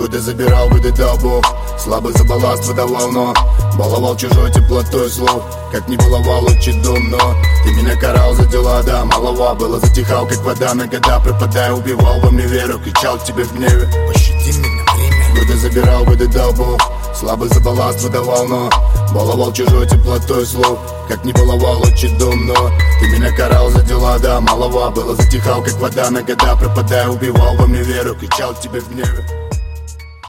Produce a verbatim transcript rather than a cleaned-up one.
Годы забирал, годы дал Бог, слабый за балласт выдавал, но баловал чужой теплотой слов. Как не баловал, очень дом, но ты меня карал за дела, да, малова было. Затихал, как вода на года, пропадая, убивал во мне веру. Кричал к тебе в гневе: пощади меня, время. Годы забирал, годы дал Бог, слабый за балласт выдавал, но баловал чужой теплотой слов. Как не баловал, очень дом, но ты меня карал за дела, да, малова было. Затихал, как вода на года, пропадая, убивал во мне веру. Кричал к тебе в гневе.